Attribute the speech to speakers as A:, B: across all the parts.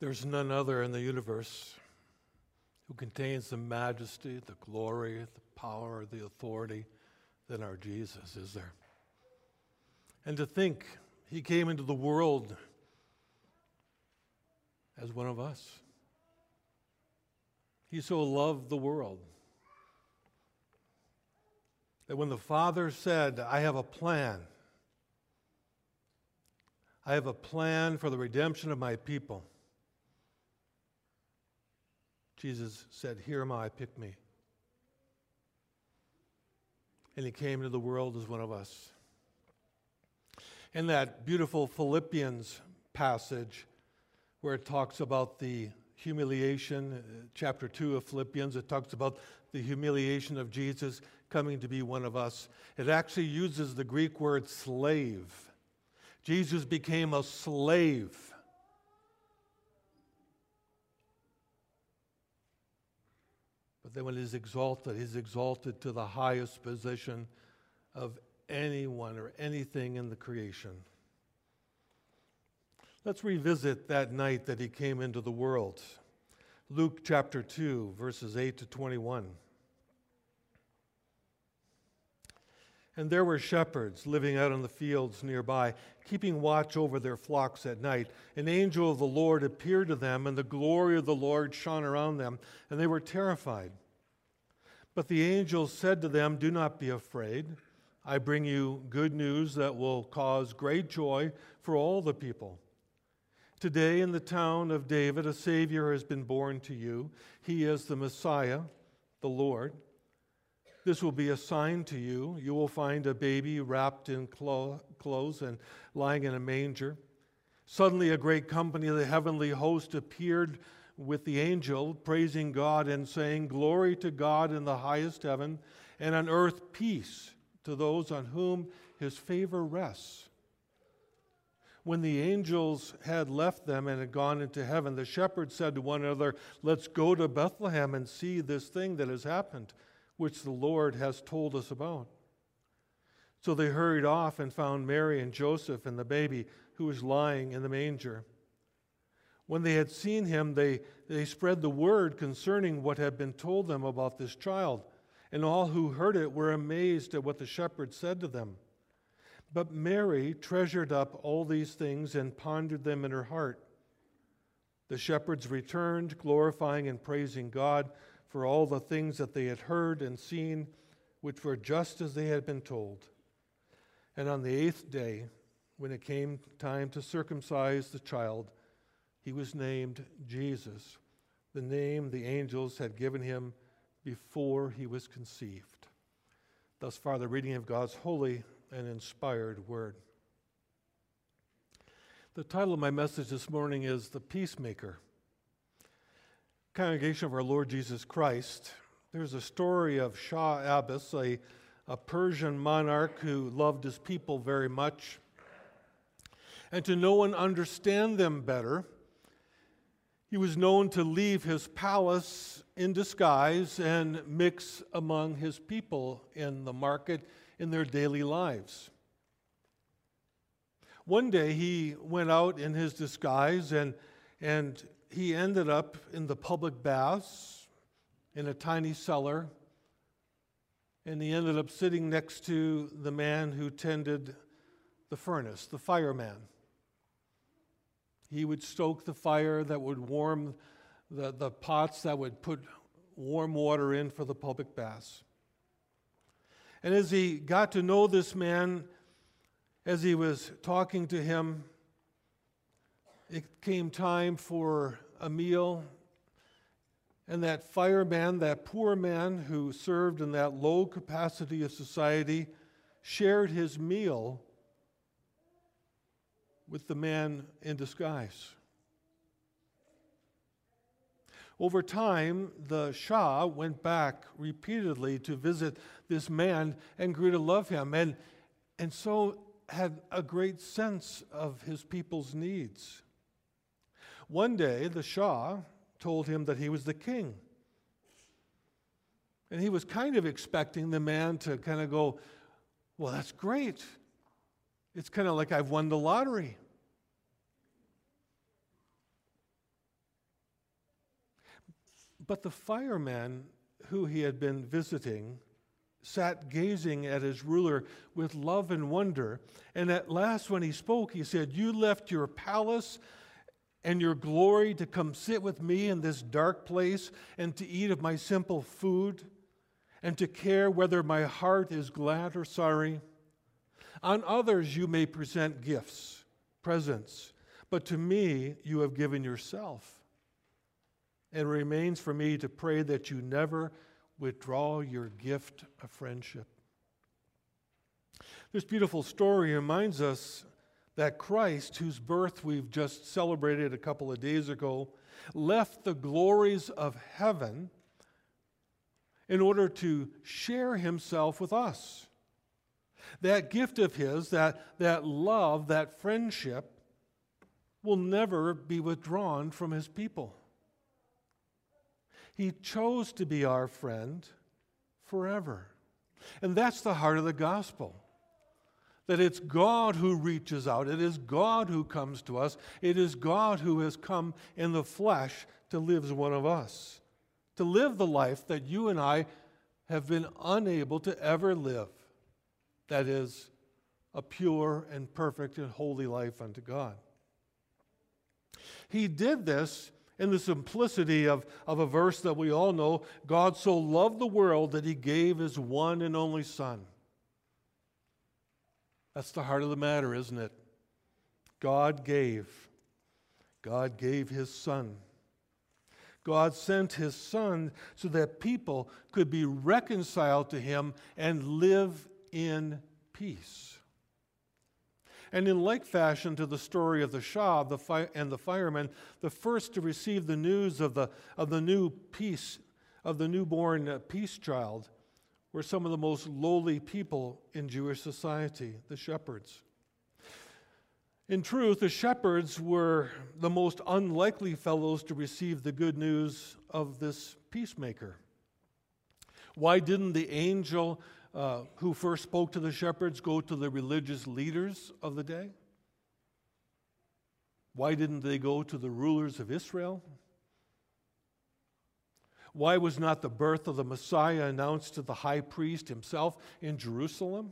A: There's none other in the universe who contains the majesty, the glory, the power, the authority than our Jesus, is there? And to think he came into the world as one of us. He so loved the world that when the Father said, I have a plan for the redemption of my people, Jesus said, here am I, pick me. And he came into the world as one of us. In that beautiful Philippians passage where it talks about the humiliation, chapter 2 of Philippians, it talks about the humiliation of Jesus coming to be one of us. It actually uses the Greek word slave. Jesus became a slave. But then when he's exalted to the highest position of anyone or anything in the creation. Let's revisit that night that he came into the world. Luke chapter 2, verses 8 to 21. And there were shepherds living out in the fields nearby, keeping watch over their flocks at night. An angel of the Lord appeared to them, and the glory of the Lord shone around them, and they were terrified. But the angel said to them, do not be afraid. I bring you good news that will cause great joy for all the people. Today in the town of David, a Savior has been born to you. He is the Messiah, the Lord. This will be a sign to you. You will find a baby wrapped in clothes and lying in a manger. Suddenly a great company of the heavenly host appeared with the angel, praising God and saying, glory to God in the highest heaven, and on earth peace to those on whom his favor rests. When the angels had left them and had gone into heaven, the shepherds said to one another, let's go to Bethlehem and see this thing that has happened, which the Lord has told us about. So they hurried off and found Mary and Joseph and the baby who was lying in the manger. When they had seen him, they spread the word concerning what had been told them about this child. And all who heard it were amazed at what the shepherds said to them. But Mary treasured up all these things and pondered them in her heart. The shepherds returned, glorifying and praising God for all the things that they had heard and seen, which were just as they had been told. And on the 8th day, when it came time to circumcise the child, he was named Jesus, the name the angels had given him before he was conceived. Thus far, the reading of God's holy and inspired word. The title of my message this morning is The Peacemaker. Congregation of our Lord Jesus Christ, there's a story of Shah Abbas, a Persian monarch who loved his people very much. And to know and understand them better, he was known to leave his palace in disguise and mix among his people in the market in their daily lives. One day he went out in his disguise and he ended up in the public baths in a tiny cellar, and he ended up sitting next to the man who tended the furnace, the fireman. He would stoke the fire that would warm the pots that would put warm water in for the public baths. And as he got to know this man, as he was talking to him, it came time for a meal. And that fireman, that poor man who served in that low capacity of society, shared his meal with the man in disguise. Over time, the Shah went back repeatedly to visit this man and grew to love him, and so had a great sense of his people's needs. One day, the Shah told him that he was the king. And he was kind of expecting the man to kind of go, well, that's great. It's kind of like I've won the lottery. But the fireman who he had been visiting sat gazing at his ruler with love and wonder. And at last, when he spoke, he said, "You left your palace and your glory to come sit with me in this dark place and to eat of my simple food and to care whether my heart is glad or sorry. On others you may present gifts, presents, but to me you have given yourself. It remains for me to pray that you never withdraw your gift of friendship." This beautiful story reminds us that Christ, whose birth we've just celebrated a couple of days ago, left the glories of heaven in order to share himself with us. That gift of his, that love, that friendship, will never be withdrawn from his people. He chose to be our friend forever. And that's the heart of the gospel. That it's God who reaches out. It is God who comes to us. It is God who has come in the flesh to live as one of us. To live the life that you and I have been unable to ever live. That is, a pure and perfect and holy life unto God. He did this in the simplicity of a verse that we all know. God so loved the world that he gave his one and only Son. That's the heart of the matter, isn't it? God gave his Son. God sent his Son so that people could be reconciled to him and live in peace. And in like fashion to the story of the Shah and the fireman, the first to receive the news of the newborn peace child were some of the most lowly people in Jewish society, the shepherds. In truth, the shepherds were the most unlikely fellows to receive the good news of this peacemaker. Why didn't the angel who first spoke to the shepherds go to the religious leaders of the day? Why didn't they go to the rulers of Israel? Why was not the birth of the Messiah announced to the high priest himself in Jerusalem?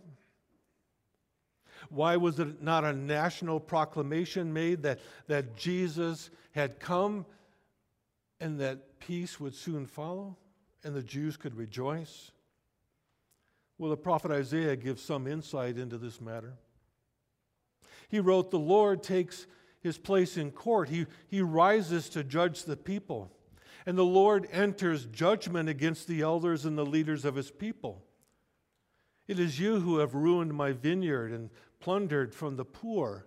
A: Why was it not a national proclamation made that Jesus had come and that peace would soon follow and the Jews could rejoice? Well, the prophet Isaiah gives some insight into this matter. He wrote, "The Lord takes his place in court. He rises to judge the people. And the Lord enters judgment against the elders and the leaders of his people. It is you who have ruined my vineyard and plundered from the poor.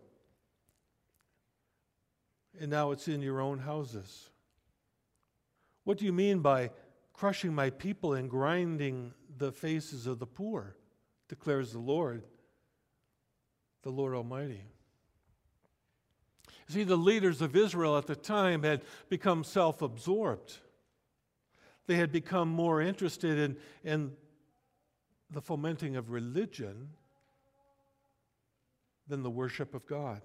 A: And now it's in your own houses. What do you mean by crushing my people and grinding the faces of the poor?" declares the Lord Almighty. See, the leaders of Israel at the time had become self-absorbed. They had become more interested in the fomenting of religion than the worship of God.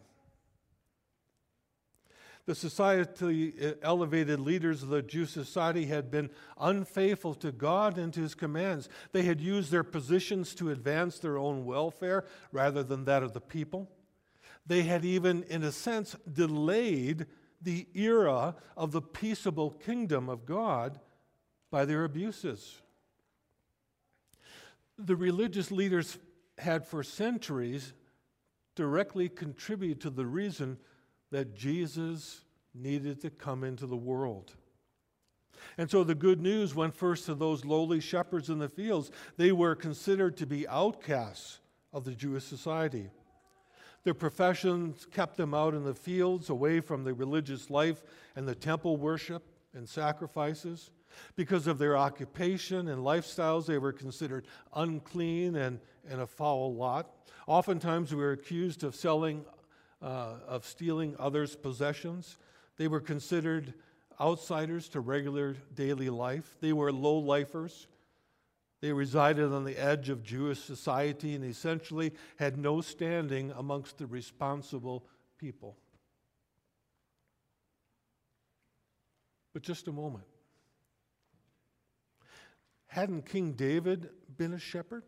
A: The societally elevated leaders of the Jewish society had been unfaithful to God and to his commands. They had used their positions to advance their own welfare rather than that of the people. They had even, in a sense, delayed the era of the peaceable kingdom of God by their abuses. The religious leaders had for centuries directly contributed to the reason that Jesus needed to come into the world. And so the good news went first to those lowly shepherds in the fields. They were considered to be outcasts of the Jewish society. Their professions kept them out in the fields, away from the religious life and the temple worship and sacrifices. Because of their occupation and lifestyles, they were considered unclean and a foul lot. Oftentimes, they were accused of stealing others' possessions. They were considered outsiders to regular daily life. They were low-lifers. They resided on the edge of Jewish society and essentially had no standing amongst the responsible people. But just a moment. Hadn't King David been a shepherd?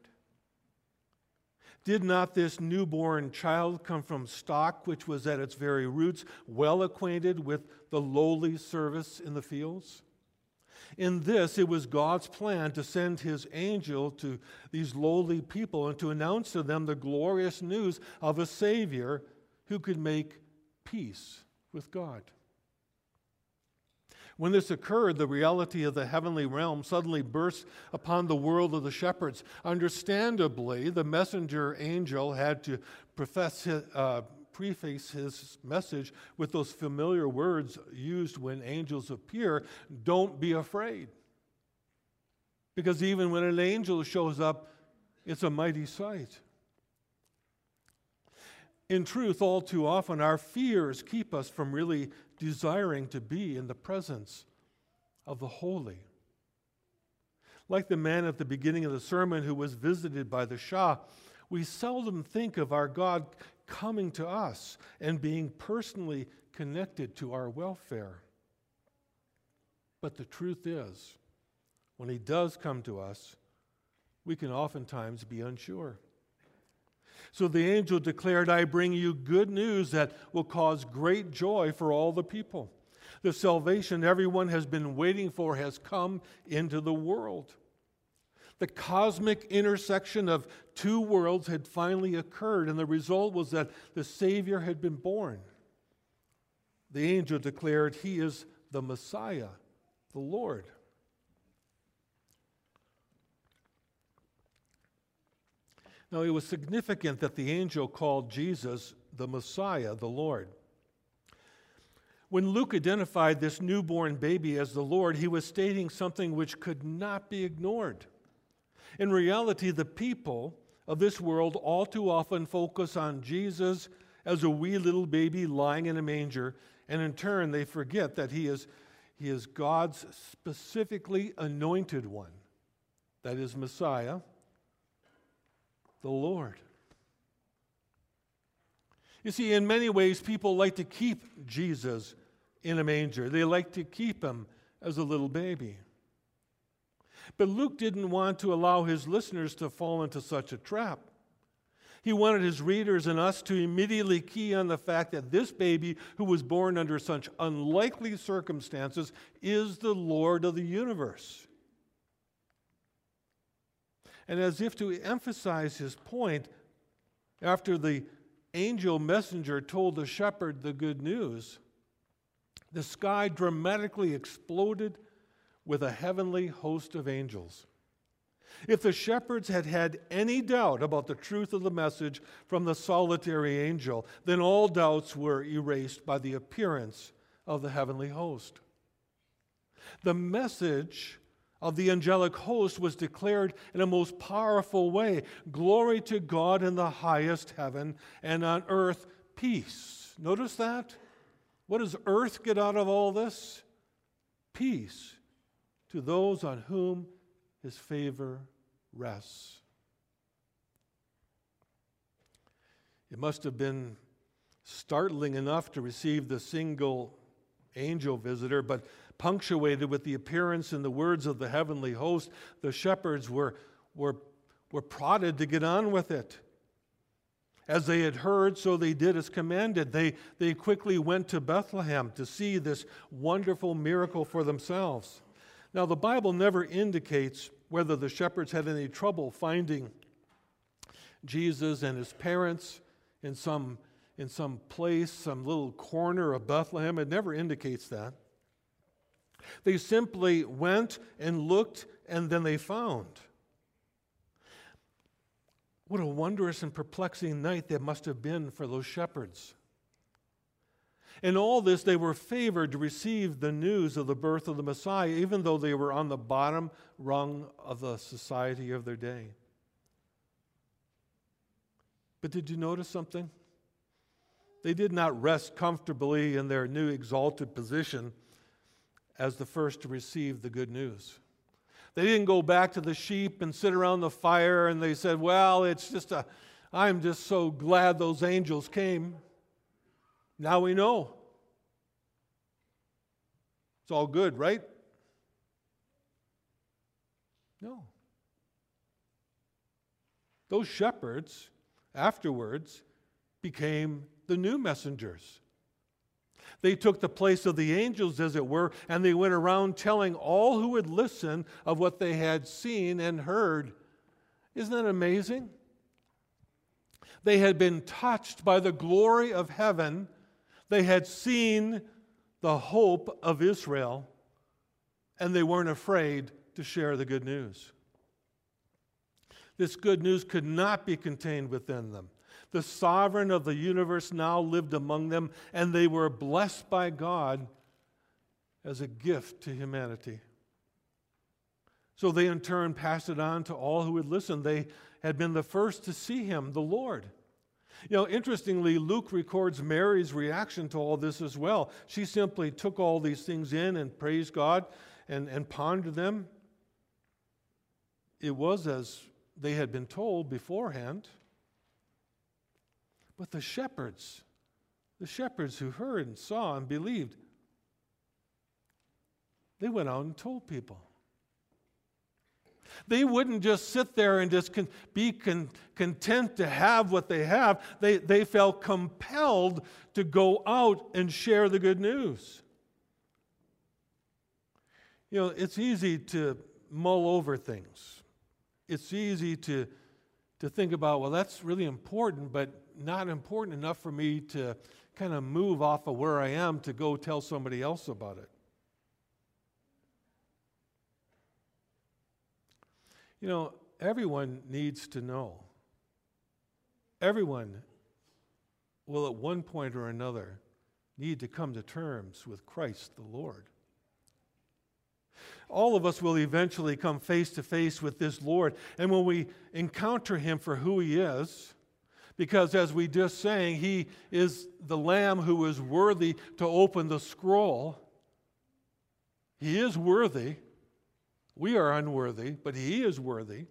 A: Did not this newborn child come from stock which was at its very roots well acquainted with the lowly service in the fields? In this, it was God's plan to send his angel to these lowly people and to announce to them the glorious news of a Savior who could make peace with God. When this occurred, the reality of the heavenly realm suddenly burst upon the world of the shepherds. Understandably, the messenger angel had to preface his message with those familiar words used when angels appear: don't be afraid. Because even when an angel shows up, it's a mighty sight. In truth, all too often, our fears keep us from really desiring to be in the presence of the holy. Like the man at the beginning of the sermon who was visited by the Shah, we seldom think of our God coming to us and being personally connected to our welfare. But the truth is, when he does come to us, we can oftentimes be unsure. So the angel declared, "I bring you good news that will cause great joy for all the people. The salvation everyone has been waiting for has come into the world." The cosmic intersection of two worlds had finally occurred, and the result was that the Savior had been born. The angel declared, "He is the Messiah, the Lord." Now, it was significant that the angel called Jesus the Messiah, the Lord. When Luke identified this newborn baby as the Lord, he was stating something which could not be ignored. In reality, the people of this world all too often focus on Jesus as a wee little baby lying in a manger, and in turn they forget that he is God's specifically anointed one, that is Messiah, the Lord. You see, in many ways, people like to keep Jesus in a manger. They like to keep him as a little baby. But Luke didn't want to allow his listeners to fall into such a trap. He wanted his readers and us to immediately key on the fact that this baby, who was born under such unlikely circumstances, is the Lord of the universe. And as if to emphasize his point, after the angel messenger told the shepherd the good news, the sky dramatically exploded with a heavenly host of angels. If the shepherds had had any doubt about the truth of the message from the solitary angel, then all doubts were erased by the appearance of the heavenly host. The message of the angelic host was declared in a most powerful way: glory to God in the highest heaven, and on earth peace. Notice that? What does earth get out of all this? Peace to those on whom his favor rests. It must have been startling enough to receive the single angel visitor, but punctuated with the appearance and the words of the heavenly host, the shepherds were prodded to get on with it. As they had heard, so they did as commanded. They quickly went to Bethlehem to see this wonderful miracle for themselves. Now, the Bible never indicates whether the shepherds had any trouble finding Jesus and his parents in some place, some little corner of Bethlehem. It never indicates that. They simply went and looked, and then they found. What a wondrous and perplexing night that must have been for those shepherds. In all this, they were favored to receive the news of the birth of the Messiah, even though they were on the bottom rung of the society of their day. But did you notice something? They did not rest comfortably in their new exalted position as the first to receive the good news. They didn't go back to the sheep and sit around the fire and they said, "Well, I'm just so glad those angels came. Now we know. It's all good, right?" No. Those shepherds afterwards became the new messengers. They took the place of the angels, as it were, and they went around telling all who would listen of what they had seen and heard. Isn't that amazing? They had been touched by the glory of heaven. They had seen the hope of Israel, and they weren't afraid to share the good news. This good news could not be contained within them. The sovereign of the universe now lived among them, and they were blessed by God as a gift to humanity. So they in turn passed it on to all who would listen. They had been the first to see him, the Lord. You know, interestingly, Luke records Mary's reaction to all this as well. She simply took all these things in and praised God and pondered them. It was as they had been told beforehand. But the shepherds who heard and saw and believed, they went out and told people. They wouldn't just sit there and just be content to have what they have. They felt compelled to go out and share the good news. You know, it's easy to mull over things. It's easy to think about, well, that's really important, but not important enough for me to kind of move off of where I am to go tell somebody else about it. You know, everyone needs to know. Everyone will at one point or another need to come to terms with Christ the Lord. All of us will eventually come face to face with this Lord, and when we encounter him for who he is, because as we just sang, he is the Lamb who is worthy to open the scroll. He is worthy. We are unworthy, but he is worthy.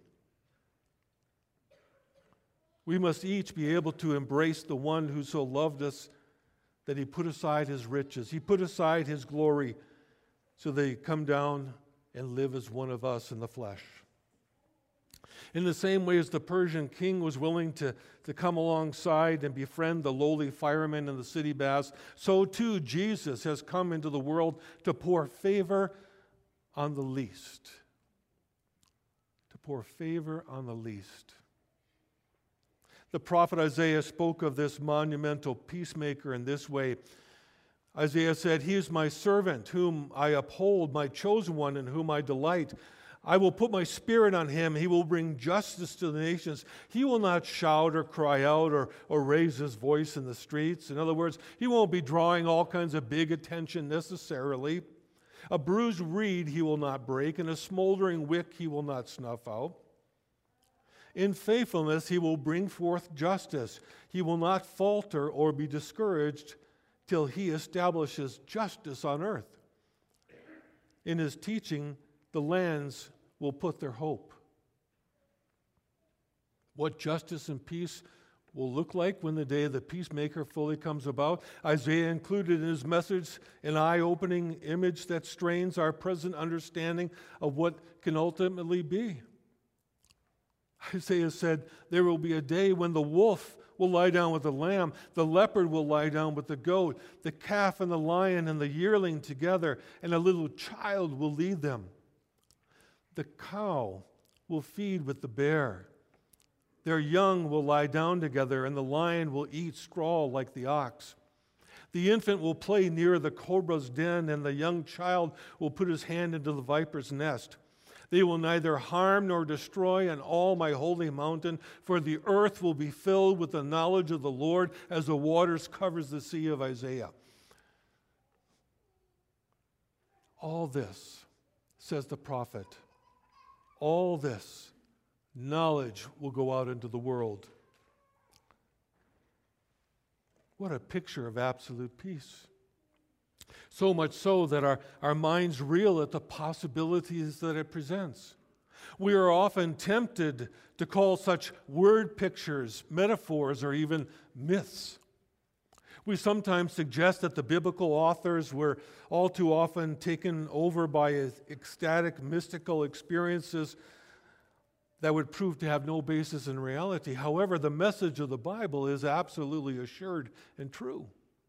A: We must each be able to embrace the one who so loved us that he put aside his riches. He put aside his glory so that he come down and live as one of us in the flesh. In the same way as the Persian king was willing to come alongside and befriend the lowly fireman and the city baths, so too Jesus has come into the world to pour favor on the least. To pour favor on the least. The prophet Isaiah spoke of this monumental peacemaker in this way. Isaiah said, "He is my servant, whom I uphold, my chosen one, in whom I delight. I will put my spirit on him. He will bring justice to the nations. He will not shout or cry out or raise his voice in the streets." In other words, he won't be drawing all kinds of big attention necessarily. A bruised reed he will not break, and a smoldering wick he will not snuff out. In faithfulness he will bring forth justice. He will not falter or be discouraged till he establishes justice on earth. In his teaching, the lands will put their hope. What justice and peace will look like when the day of the peacemaker fully comes about, Isaiah included in his message an eye-opening image that strains our present understanding of what can ultimately be. Isaiah said, there will be a day when the wolf will lie down with the lamb, the leopard will lie down with the goat, the calf and the lion and the yearling together, and a little child will lead them. The cow will feed with the bear. Their young will lie down together, and the lion will eat straw like the ox. The infant will play near the cobra's den, and the young child will put his hand into the viper's nest. They will neither harm nor destroy on all my holy mountain, for the earth will be filled with the knowledge of the Lord as the waters covers the sea of Isaiah. All this, says the prophet, all this knowledge will go out into the world. What a picture of absolute peace. So much so that our minds reel at the possibilities that it presents. We are often tempted to call such word pictures metaphors or even myths. We sometimes suggest that the biblical authors were all too often taken over by ecstatic, mystical experiences that would prove to have no basis in reality. However, the message of the Bible is absolutely assured and true.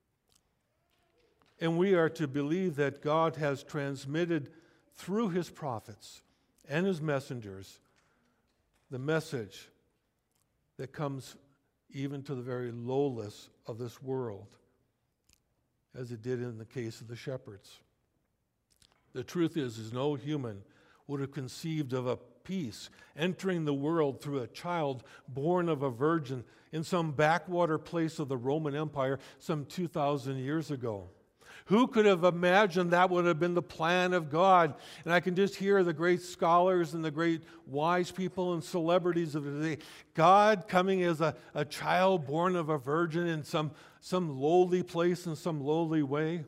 A: And we are to believe that God has transmitted through his prophets and his messengers the message that comes even to the very lowest of this world, as it did in the case of the shepherds. The truth is no human would have conceived of a peace entering the world through a child born of a virgin in some backwater place of the Roman Empire some 2,000 years ago. Who could have imagined that would have been the plan of God? And I can just hear the great scholars and the great wise people and celebrities of the day. God coming as a child born of a virgin in some lowly place, in some lowly way.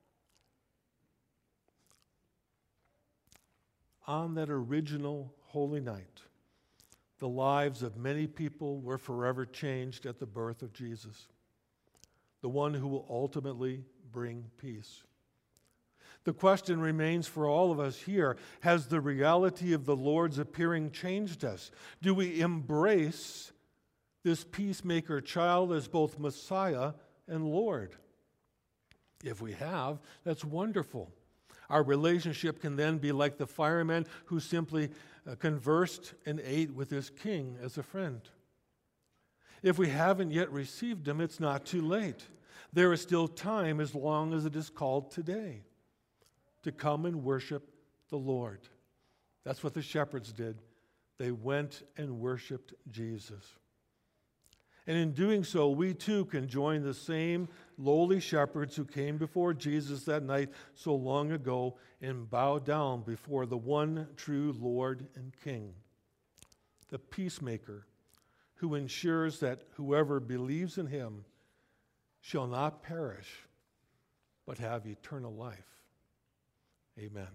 A: On that original holy night, the lives of many people were forever changed at the birth of Jesus, the one who will ultimately bring peace. The question remains for all of us here, has the reality of the Lord's appearing changed us? Do we embrace this peacemaker child as both Messiah and Lord? If we have, that's wonderful. Our relationship can then be like the fireman who simply conversed and ate with his king as a friend. If we haven't yet received him, it's not too late. There is still time as long as it is called today to come and worship the Lord. That's what the shepherds did. They went and worshiped Jesus. And in doing so, we too can join the same lowly shepherds who came before Jesus that night so long ago and bow down before the one true Lord and King, the peacemaker who ensures that whoever believes in him shall not perish, but have eternal life. Amen.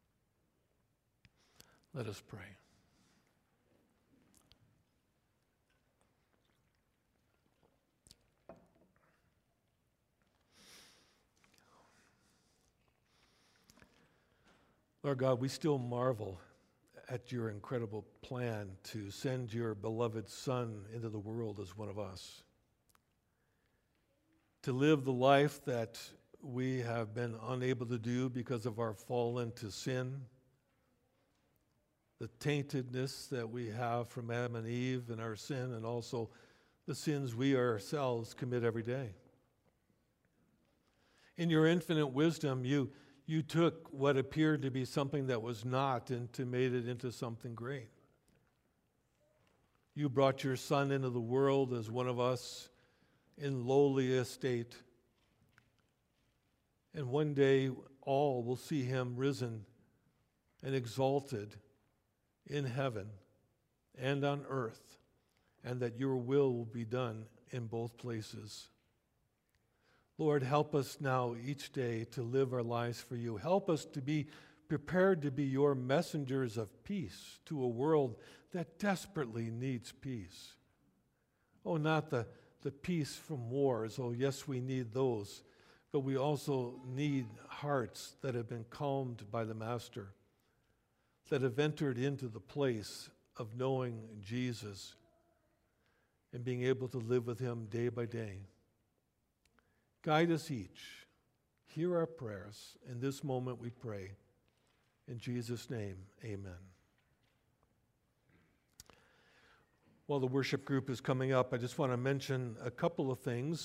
A: Let us pray. Lord God, we still marvel at your incredible plan to send your beloved Son into the world as one of us, to live the life that we have been unable to do because of our fall into sin, the taintedness that we have from Adam and Eve and our sin, and also the sins we ourselves commit every day. In your infinite wisdom, you took what appeared to be something that was not and made it into something great. You brought your Son into the world as one of us in lowly estate. And one day all will see him risen and exalted in heaven and on earth, and that your will be done in both places. Lord, help us now each day to live our lives for you. Help us to be prepared to be your messengers of peace to a world that desperately needs peace. Oh, not the peace from wars. Oh, yes, we need those. But we also need hearts that have been calmed by the Master, that have entered into the place of knowing Jesus and being able to live with him day by day. Guide us each. Hear our prayers. In this moment we pray. In Jesus' name, amen. While the worship group is coming up, I just want to mention a couple of things.